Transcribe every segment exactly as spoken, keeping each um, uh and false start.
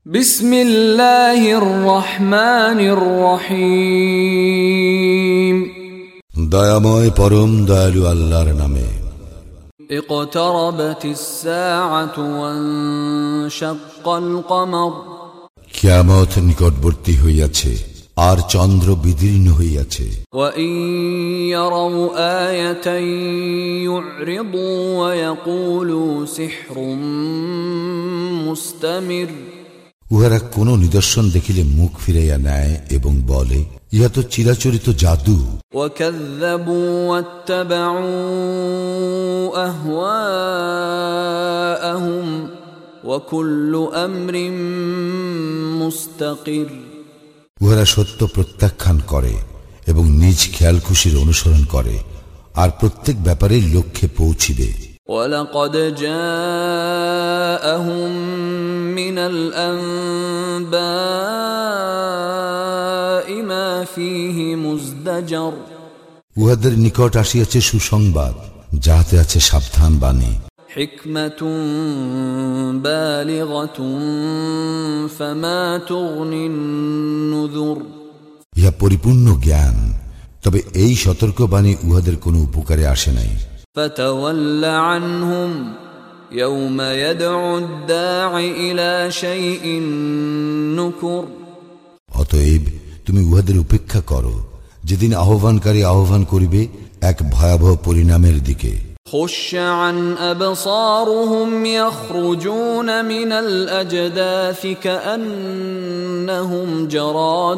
বিসমিল্লাহির রহমানির রহিম। দয়াময় পরম দয়ালু আল্লাহর নামে। ইকতারাবাতিস সাআতু ওয়ানশাক্কাল কমর। কিয়ামত নিকটবর্তী হইয়াছে আর চন্দ্র বিদীর্ণ হইয়াছে। ওয়া ইন ইয়ারাউ আয়াতান ইউরিদু ওয়া ইয়াকুলু সিহরুম মুস্তামির। উহারা কোন নিদর্শন দেখিলে মুখ ফিরাইয়া নেয় এবং বলে, ইহা তো চিরাচরিত জাদু। ওয়াকাযযাবু ওয়াত্তাবাউ আহওয়াআহুম ওয়া কুল্লু আমরিন মুস্তাকির। উহারা সত্য প্রত্যাখ্যান করে এবং নিজ খেয়াল খুশির অনুসরণ করে, আর প্রত্যেক ব্যাপারে লক্ষ্যে পৌঁছিবে। ওয়ালাকাদ জাআহুম মিনাল আনবাই মা ফীহি মুজদাজার। উহাদের নিকট আসিয়াছে সুসংবাদ, যাহাতে আছে সাবধান বাণী। হিকমাতুন বালিগাতুন ফামা তুগনিন নুযুর। ইহা পরিপূর্ণ জ্ঞান, তবে এই সতর্কবাণী উহাদের কোনো উপকারে আসে নাই। ফাতাওয়াল্লা আনহুম ইয়াওমা ইয়াদউ আদ-দাঈ ইলা শাইইন নুকুর। অতএব তুমি উহাদের উপেক্ষা করো, যেদিন আহ্বানকারী আহ্বান করিবে এক ভয়াবহ পরিণামের দিকে। خش عن أبصارهم يخرجون من الأجداث كأنهم جراد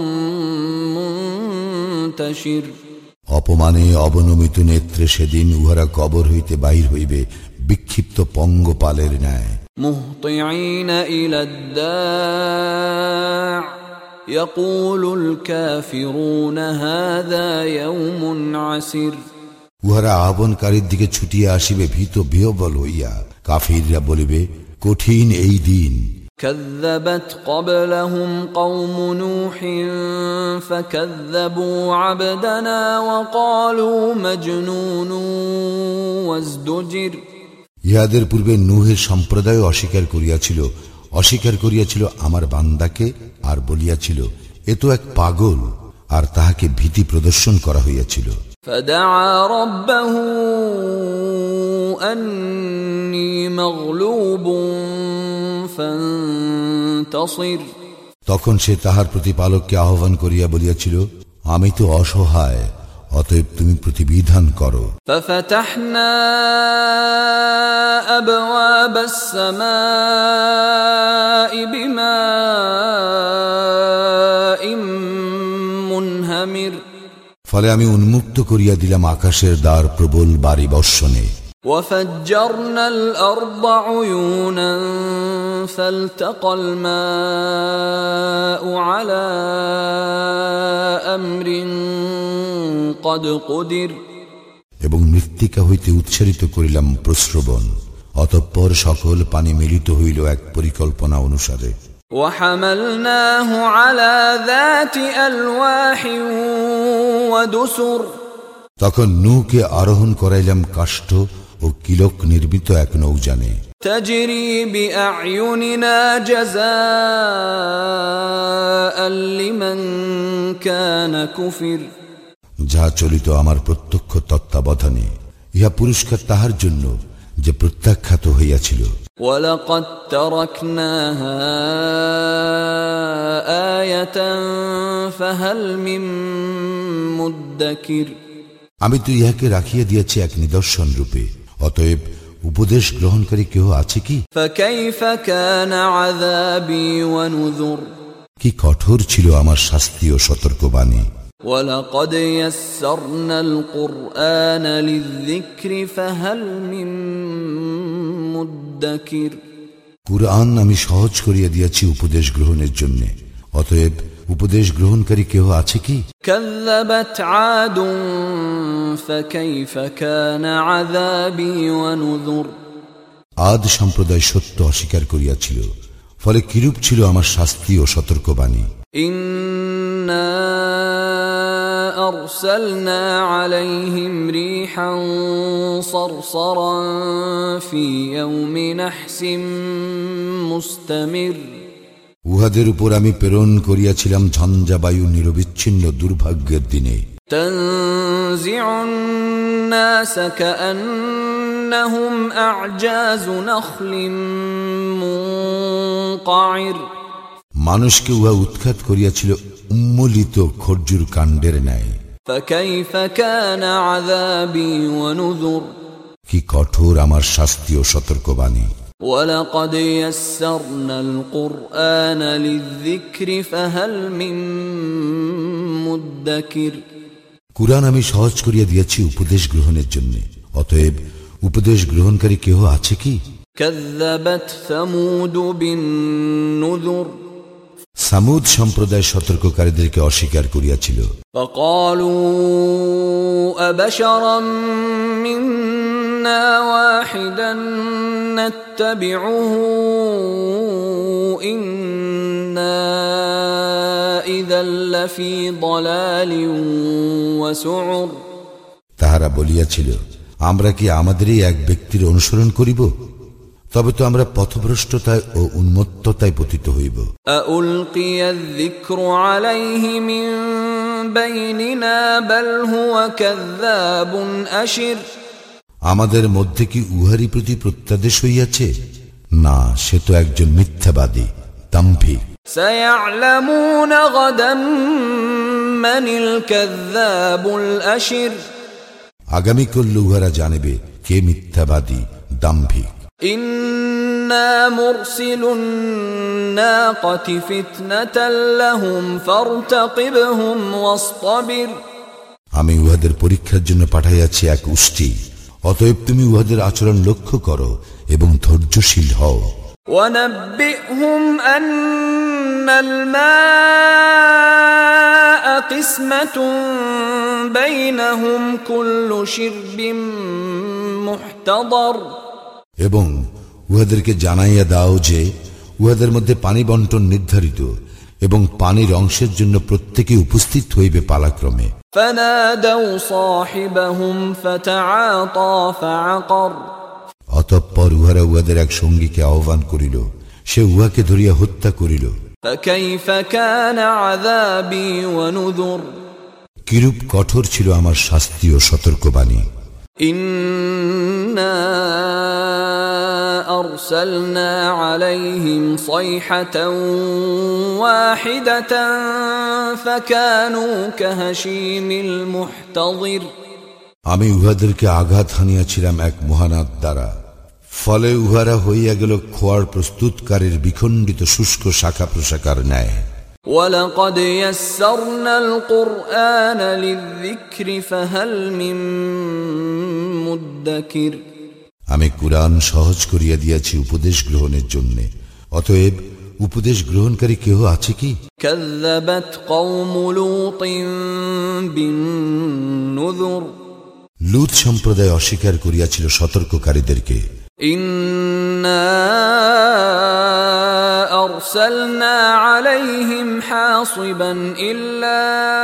منتشر। অপমানে অবনমিত নেত্রে সেদিন উহারা কবর হইতে বাহির হইবে বিক্ষিপ্ত পঙ্গপালের ন্যায়। মুহতিঈন ইলা আদ-দাዕ ইয়াকুলুল কাফিরুনা হাযা ইয়াওমুন আসির। উহারা আহ্বানকারীর দিকে ছুটিয়া আসিবে ভীত বিহ্বল হইয়া। কাফিররা বলিবে, কঠিন এই দিন। কাযযাবাত ক্বাবলাহুম কওমু নূহিন ফাকাযযাবু আবদানা ওয়া ক্বালু মাজনুনুন ওয়াজদুজির। ইহাদের পূর্বে নূহের সম্প্রদায় অস্বীকার করিয়াছিল অস্বীকার করিয়াছিল আমার বান্দাকে, আর বলিয়াছিল, এ তো এক পাগল, আর তাহাকে ভীতি প্রদর্শন করা হইয়াছিল। فدعا ربه أني مغلوب فانتصر। তখন সে তাহার প্রতিপালককে আহ্বান করিয়া বলিয়াছিল, আমি তো অসহায়, অতএব তুমি প্রতিবিধান করো। ففتحنا أبواب السماء بماء منهمر। ফলে আমি উন্মুক্ত করিয়া দিলাম আকাশের দ্বার প্রবল বারি বর্ষণে। وفجرنا الأرض عيونا فالتقى الماء على أمر قد قدر। এবং মৃত্তিকা হইতে উচ্চারিত করিলাম প্রস্রবণ, অতঃপর সকল পানি মিলিত হইল এক পরিকল্পনা অনুসারে। وحملناه على ذات ألواح ودسر। তখন নূহকে আরোহণ করাইলাম কাষ্ঠ ও কিলক নির্মিত এক নৌযানে। تجري بأعيننا جزاء لمن كان كفر। যা চলিত আমার প্রত্যক্ষ তত্ত্বাবধানে, ইহা পুরস্কার তাহার জন্য যে প্রত্যাখ্যাত হইয়াছিল। وَلَقَدْ تَرَكْنَاهَا آيَةً فَهَلْ مِن مُدَّكِرٍ। আমি তো ইহাকে রাখিয়া দিয়েছি এক নিদর্শন রূপে, অতএব উপদেশ গ্রহণকারী কেহ আছে কি? فَكَيْفَ كَانَ عَذَابِي وَنُذُرِ। কি কঠোর ছিল আমার শাস্তি ও সতর্কবাণী। وَلَقَدْ يَسَّرْنَا الْقُرْآنَ لِلذِّكْرِ فَهَلْ مِن মুদ্দাকির। কুরআন আমি সহজ করিয়া দিয়েছি উপদেশ গ্রহণের জন্য, অতএব উপদেশ গ্রহণকারী কেহ আছে কি? কাযযাবাত আদুন ফাকাইফা কানা আযাবি ওয়া নুযুর। আদ সম্প্রদায় সত্য অস্বীকার করিয়াছিল, ফলে কিরূপ ছিল আমার শাস্তি ও সতর্কবাণী। ইন্না أرسلنا عليهم ريحا صرصرا في يوم نحس مستمر উহাদের উপর আমি প্রেরণ করিয়াছিলাম ঝঞ্ঝাবায়ু নিরবিচ্ছিন্ন দুর্ভাগ্যের দিনে। তানজিউন নাস কাআন্নাহুম আ'জাযু নাখলিম মুনকাইর, মানুষকে উহা উৎখাত করিয়াছিল উন্মূলিত খর্জুর কাণ্ডের ন্যায়। ফাকাইফা কানা আযাবি ওয়া নুযুর, কি কঠোর আমার শাস্তি ও সতর্কবাণী। ওয়ালাকাদ ইয়াসসারনাল কুরআনা লিযযিকরি ফাহাল মিন মুদ্দাকির, কুরআন আমি সহজ করিয়া দিয়েছি উপদেশ গ্রহণের জন্য, অতএব উপদেশ গ্রহণকারী কেহ আছে কি? কাযযাবাত সামুদ বিন নুযুর, সামুদ সম্প্রদায় সতর্ককারীদেরকে অস্বীকার করিয়াছিল। ফাকালু আবাশারাম মিন্না ওয়াহিদান নাত্তাবিউহু ইন্না ইযাল লাফি দালালিন ওয়া সুউর, তাহারা বলিয়াছিল, আমরা কি আমাদেরই এক ব্যক্তির অনুসরণ করিব? তবে তো আমরা পথভ্রষ্টতায় ও উন্মত্ততায় পতিত হইব। আউলকিয়ায যিকরু আলাইহি মিন বাইনিনা বাল হুয়া কাযযাবুন আশির, আমাদের মধ্যে কি উহারই প্রতি প্রত্যাদেশ হইয়াছে? না, সে তো একজন মিথ্যাবাদী, দাম্ভিক। সায়া'লামুনা গাদাম মানিল কাযযাবুল আশির, আগামীকাল উহারা জানিবে কে মিথ্যাবাদী, দাম্ভিক। ইন্না মুরসিলুন নাকাতি ফিতনাতাল লাহুম ফারতাকিবহুম ওয়াসতাবির, আমি উহাদের পরীক্ষার জন্য পাঠাইয়াছি এক উষ্টি, অতএব তুমি উহাদের আচরণ লক্ষ্য করো এবং ধৈর্যশীল হও। ওয়ানাব্বিহুম আন্নাল মা'a কিসমাতুন বাইনাহুম কুল্লু শিরবিন মুহতাদার, এবং উহাদেরকে জানাইয়া দাও যে উহাদের মধ্যে পানি বন্টন নির্ধারিত এবং পানির অংশের জন্য প্রত্যেকে উপস্থিত হইবে পালাক্রমে। ফানাদাউ সাহিবাহুম ফাতাআতা ফাআকর, অতঃপর উহারা উহাদের এক সঙ্গীকে আহ্বান করিল, সে উহাকে ধরিয়া হত্যা করিল। ফাকাইফা কানা আযাবি ওয়া নুযুর, কিরূপ কঠোর ছিল আমার শাস্তি ও সতর্কবাণী। ইন্না আরসালনা আলাইহিম সাইহাতান ওয়াহিদাতান ফাকানু কাহাশীমিল মুহতাযির, আমি উহাদেরকে আঘাত হানিয়াছিলাম এক মহানাদ দ্বারা, ফলে উহারা হইয়া গেল খোয়ার প্রস্তুতকারীর বিখণ্ডিত শুষ্ক শাখা প্রশাখার ন্যায়। ওয়ালাকাদ ইয়াসসারনাল কুরআনা লিযযিকরি ফাহাল মিন মুদ্দাকির, আমি কুরআন সহজ করিয়া দিয়াছি উপদেশ গ্রহণের জন্য, অতএব উপদেশ গ্রহণকারী কেহ আছে কি? কাযযাবাত কওমু লূতিন বিন নুযুর, লূত সম্প্রদায় অস্বীকার করিয়াছিল সতর্ককারীদেরকে। ইন্না আরসালনা আলাইহিম হাসিবান ইল্লা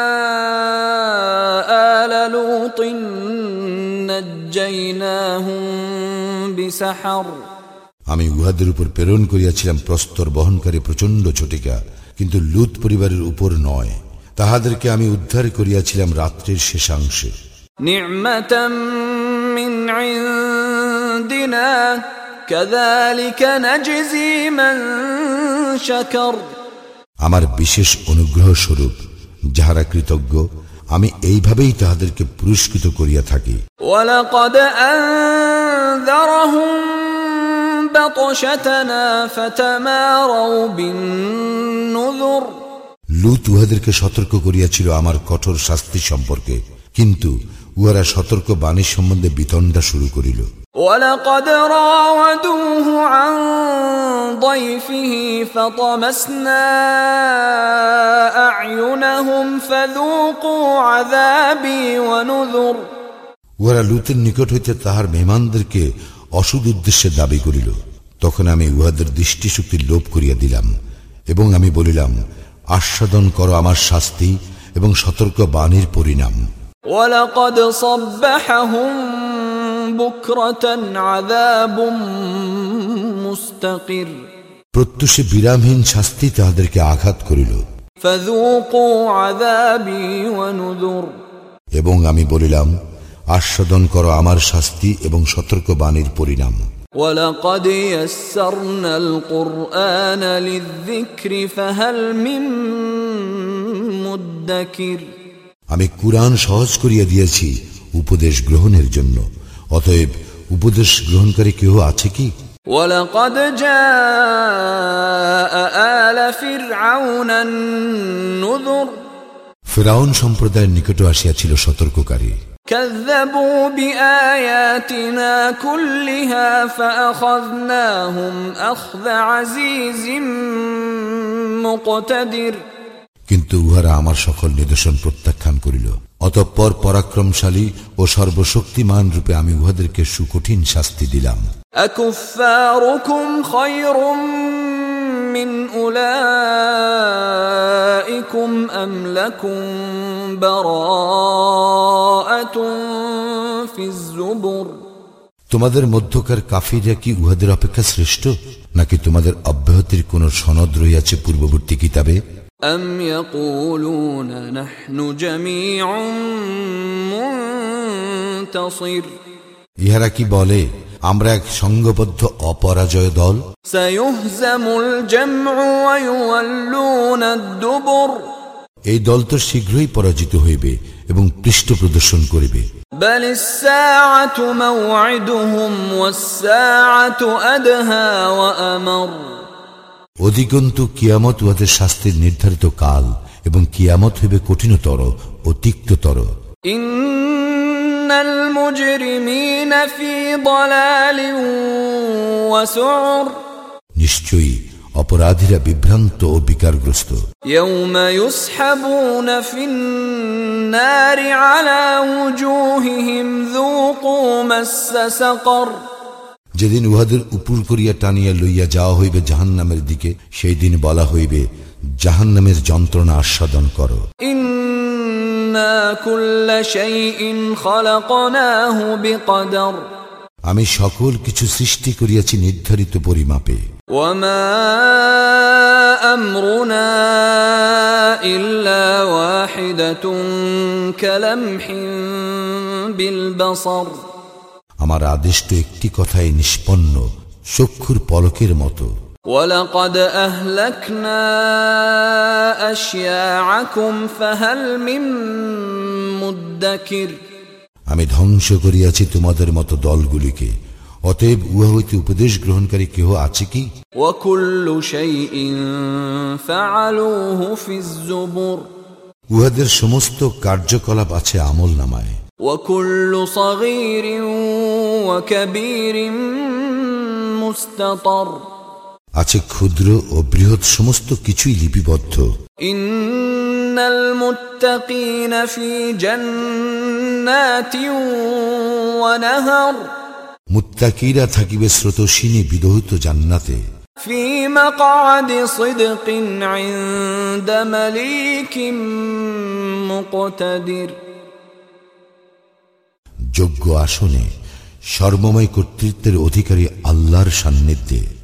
আলা লূতিন নাজ্জাইনাহুম বিসাহর, আমি উহাদের উপর প্রেরণ করিয়াছিলাম প্রস্তর বহনকারী প্রচন্ড ঝটিকা, কিন্তু লূত পরিবারের উপর নয়, তাহাদেরকে আমি উদ্ধার করিয়াছিলাম রাত্রির শেষাংশে। নি'মাতাম মিন ইনদিনা কাযালিকা নাজজি মান শাকার, আমার বিশেষ অনুগ্রহ স্বরূপ যাহারা কৃতজ্ঞ, আমি এইভাবেই তাহাদেরকে পুরস্কৃত করিয়া থাকি। ওয়ালাকাদ আনযারহুম বাতশাতানা ফাতামারাউ বিন নুযুর, লূত উহাদেরকে সতর্ক করিয়াছিল আমার কঠোর শাস্তি সম্পর্কে, কিন্তু উহারা সতর্ক বাণী সম্বন্ধে বিতণ্ডা শুরু করিল। ওয়ালাকাদ রাওয়াদুহু আন দাইফিহি ফাতামাসনা আ'য়ুনাহুম ফাযুকু আযাবি ওয়া নুযুর, উহারা লূতের নিকট হইতে তাহার মেহমানদেরকে অসুদ উদ্দেশ্যে দাবি করিল, তখন আমি উহাদের দৃষ্টিশক্তি লোপ করিয়া দিলাম এবং আমি বলিলাম, আস্বাদন করো আমার শাস্তি এবং সতর্ক বাণীর পরিণাম। ওয়ালাকাদ সাব্বাহাহুম বুকরাতান আযাবুম মুস্তাকির, প্রত্যুষে বিরামহীন শাস্তি তাহাদেরকে আঘাত করিল। فذوقوا عذابي ونذر এবং আমি বলিলাম, আস্বাদন করো আমার শাস্তি এবং সতর্কবাণীর পরিণাম। ولقد يسرنا القرآن للذكر فهل من مدكر আমি কুরআন সহজ করিয়া দিয়েছি উপদেশ গ্রহণের জন্য, অতএব উপদেশ গ্রহণকারী কেউ আছে কি? ولقد جاء آل فرعون النذر ফিরআউন সম্প্রদায়ের নিকটে আসিয়াছিল সতর্ককারী। كذبوا بآياتنا كلها فأخذناهم أخذ عزيز مقتدر কিন্তু উহারা আমার সকল নিদর্শন প্রত্যাখ্যান করিল, অতঃপর পরাক্রমশালী ও সর্বশক্তিমান রূপে আমি উহাদেরকে সুকঠিন শাস্তি দিলাম। أكفاركم خير من أولئكم أم لكم براءة في الزبر তোমাদের মধ্যকার কাফিররা কি উহাদের অপেক্ষা শ্রেষ্ঠ, নাকি তোমাদের অব্যাহতির কোন সনদ রইয়াছে পূর্ববর্তী কিতাবে? أم يقولون نحن جميع منتصر ইহারা কি বলে, আমরা এক সংঘবদ্ধ অপরাজয় দল? سيهزم الجمع ويولون الدبر এই দল তো শীঘ্রই পরাজিত হইবে এবং পৃষ্ঠ প্রদর্শন করিবে। بل الساعة موعدهم والساعة أدهى وأمر অধিকন্তু কিয়ামত উহাদের শাস্তির নির্ধারিত কাল, এবং কিয়ামত হইবে কঠিনতর ও তিক্ততর। إن المجرمين في ضلال وسعر নিশ্চয়ই অপরাধীরা বিভ্রান্ত ও বিকারগ্রস্ত। يوم يسحبون في النار على وجوههم ذوقوا مس سقر যেদিন উহাদের উপর করিয়া টানিয়া লইয়া যাওয়া হইবে জাহান্নামের দিকে, সেই দিন বলা হইবে, জাহান্নামের যন্ত্রণা আস্বাদন করো। إنا كل شيء خلقناه بقدر আমি সকল কিছু সৃষ্টি করিয়াছি নির্ধারিত পরিমাপে। وما أمرنا إلا واحدة كلمح بالبصر আমার আদেশ তো একটি কথায় নিষ্পন্ন, চক্ষুর পলকের মতো। ولقد أهلكنا أشياعكم فهل من مدكر আমি ধ্বংস করিয়াছি তোমাদের মতো দলগুলিকে, অতএব উহা হইতে উপদেশ গ্রহণকারী কেহ আছে কি? وكل شيء فعلوه في الزبر উহাদের সমস্ত কার্যকলাপ আছে আমল নামায়। وكل صغير وكبير مستطر আছে ক্ষুদ্র ও বৃহৎ সমস্ত কিছুই লিপিবদ্ধ। إن المتقين في جنات ونهر মুত্তাকিরা থাকিবে স্রোতস্বিনী বিদহিত জান্নাতে। في مقعد صدق عند مليك مقتدر যোগ্য আসনে সর্বময় কর্তৃত্বের অধিকারী আল্লাহর সান্নিধ্যে।